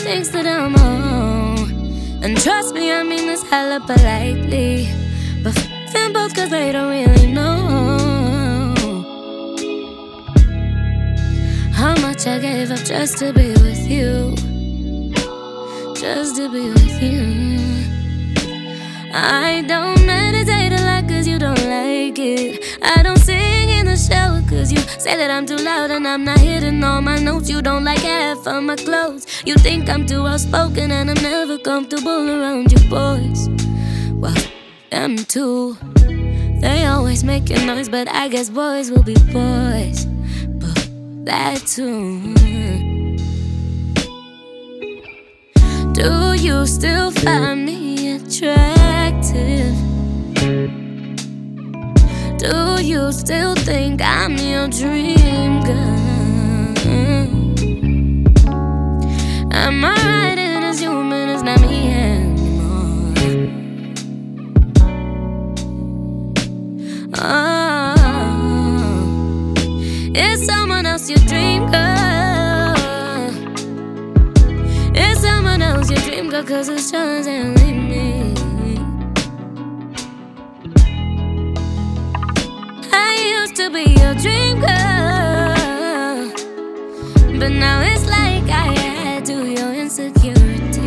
thinks that I'm on. And trust me, I mean this hella politely, but f them both cause they don't really know how much I gave up just to be with you. Just to be with you. I don't meditate a lot cause you don't like it. I don't sing in the shower cause you say that I'm too loud and I'm not hitting all my notes. You don't like half of my clothes. You think I'm too outspoken and I'm never comfortable around you boys. Well, them too. They always making noise, but I guess boys will be boys. But that too. Do you still find me attractive? Do you still think I'm your dream girl? Am I right in assuming it's not me anymore? Oh, is someone else your dream girl? Is someone else your dream girl? Cause it's just only me. To be your dream girl, but now it's like I add to your insecurities.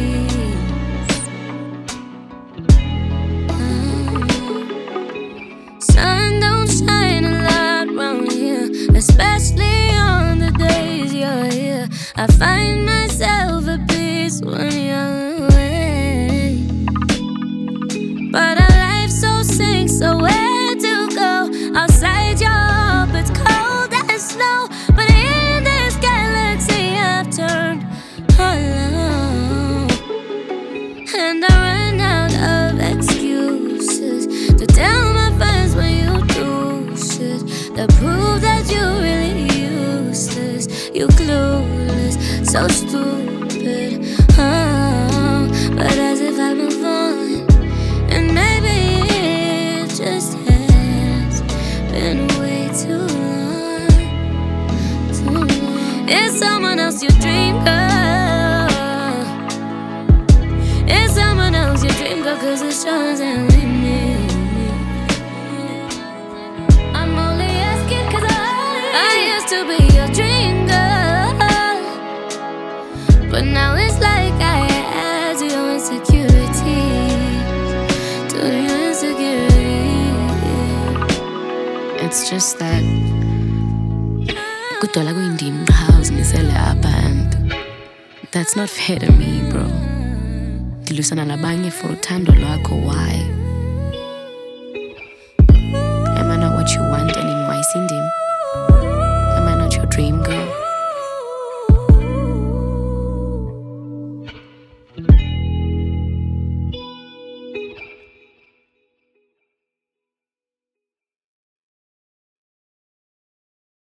Sun don't shine a lot round here, especially on the days you're here. I find myself at peace when you're away, but our life so sinks, so where to go? Outside your hope, it's cold as snow, but in this galaxy I've turned hollow, and I run out of excuses to tell my friends when you do shit that prove that you're really useless. You clueless, so stupid, oh, but as if I move on, and maybe it just been way too long, too long. Is someone else your dream girl? Is someone else your dream girl? Cause it's just only me. I'm only asking cause I used to be your dream girl, but now it's like I add to your insecurities, to your insecurities. It's just that kudala kuyindima house nisele abantu. That's not fair to me, bro. Dilusana labanye for uthando lwakho. Why? Am I not what you want anymore? Am I not your dream girl?